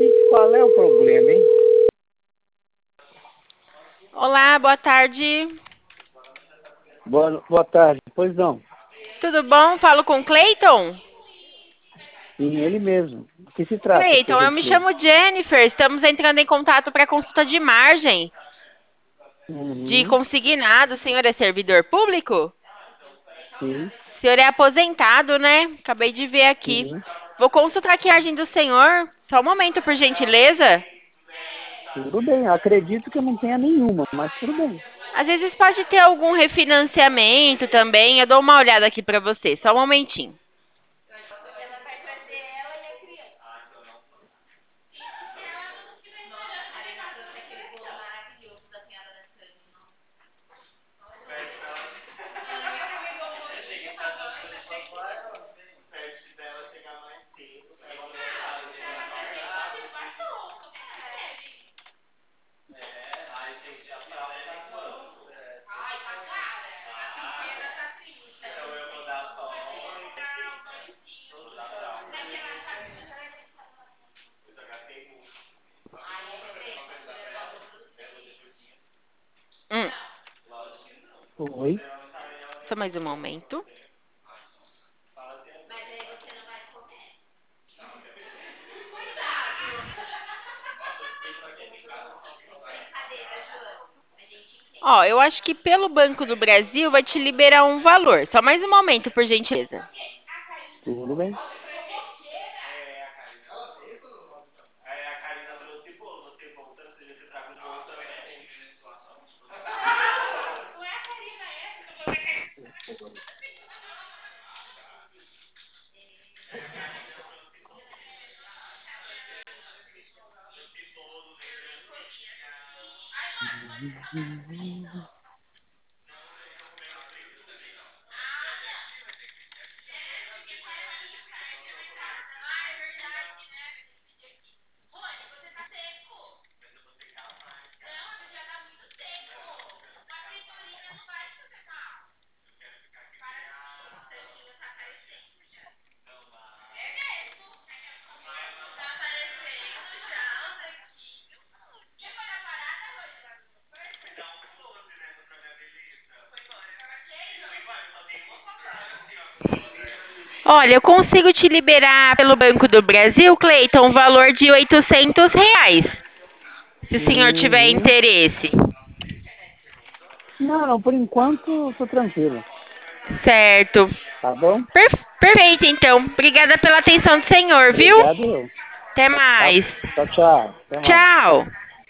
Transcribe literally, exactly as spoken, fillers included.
E qual é o problema, hein? Olá, boa tarde. Boa, boa tarde. Pois não. Tudo bom? Falo com Cleiton? Sim, ele mesmo. O que se trata, por Cleiton, eu me gentileza? chamo Jennifer. Estamos entrando em contato para consulta de margem de Uhum, consignado. O senhor é servidor público? sim, O senhor é aposentado, né? Acabei de ver aqui. sim. Vou consultar aqui a margem do senhor. Só um momento, por gentileza. Tudo bem. Acredito que eu não tenha nenhuma, mas tudo bem. Às vezes pode ter algum refinanciamento também. Eu dou uma olhada aqui para você. Só um momentinho. Hum, Oi. só mais um momento. Ó, eu acho que pelo Banco do Brasil vai te liberar um valor. Só mais um momento, por gentileza. Tudo bem. Olha, eu consigo te liberar pelo Banco do Brasil, Cleiton, um valor de oitocentos reais. Se o senhor tiver Uhum. interesse. Não, não, por enquanto eu tô tranquilo. Certo. Tá bom? Per- perfeito, então. Obrigada pela atenção do senhor, viu? Obrigado eu. Até Tá. mais. Tchau, tchau. Até mais. Tchau.